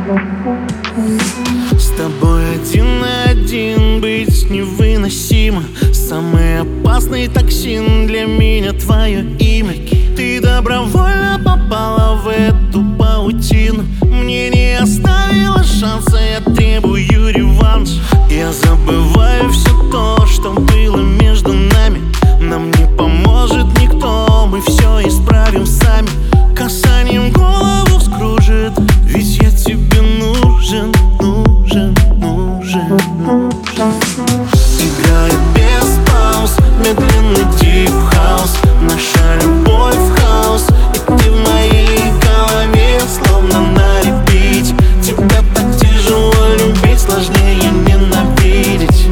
С тобой один на один быть невыносимо. Самый опасный токсин для меня твое имя. Ты добровольно попала в эту паутину. Мне не оставила шанса, я требую реванш. Я забываю все то, что было между нами. Нам не поможет никто, мы все исправим сами. Касанием голову вскружит, ведь я тебе нужен, нужен, нужен, нужен. Играет без пауз, медленный дип хаус. Наша любовь в хаос, и ты в моей голове словно на репите. Тебя так тяжело любить, сложнее ненавидеть.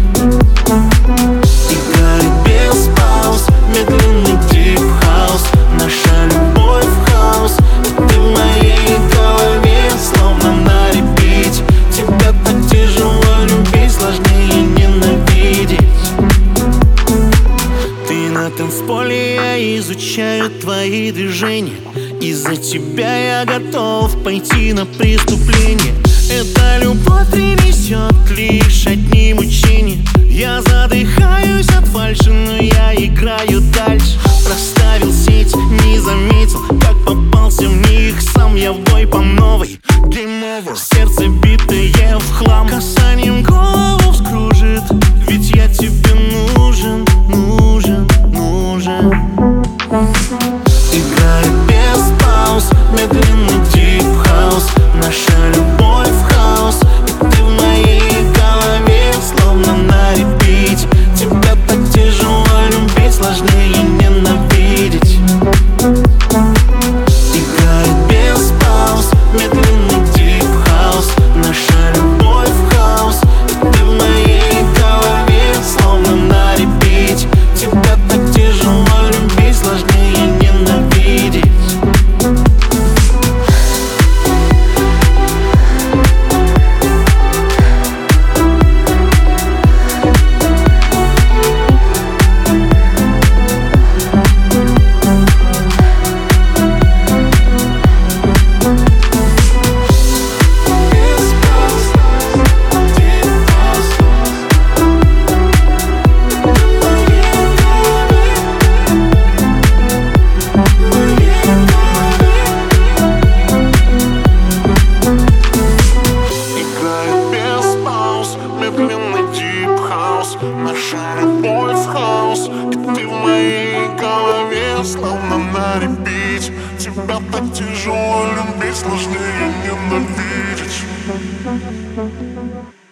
Играет без пауз, медленный дип хаус. Наша любовь в хаос, и ты в моей голове словно на репите. Тебя так тяжело любить, сложнее ненавидеть. Ты на танцполе, я изучаю твои движения. Из-за тебя я готов пойти на преступление. Эта любовь принесет лишь одни мучения. Я задыхаюсь от фальши, но я играю дальше. Проставил сеть, не заметил, как попался в них сам. Я в бой по новой, game over. Сердце битое в хлам. Касанием голову вскружит, ведь я тебе нужен, нужен, нужен. Играет без пауз, медленный дип хаус. Наша любовь в хаос, и ты в моей голове словно на репите. Тебя так тяжело любить, сложнее ненавидеть. Играет без пауз, медленный дип хаус. Наша любовь в хаос, и ты в моей голове словно на репите. Тебя так тяжело любить, сложнее ненавидеть. Медленный дип хаус, наша любовь в хаос, и ты в моей голове словно на репите. Тебя так тяжело любить, сложнее ненавидеть.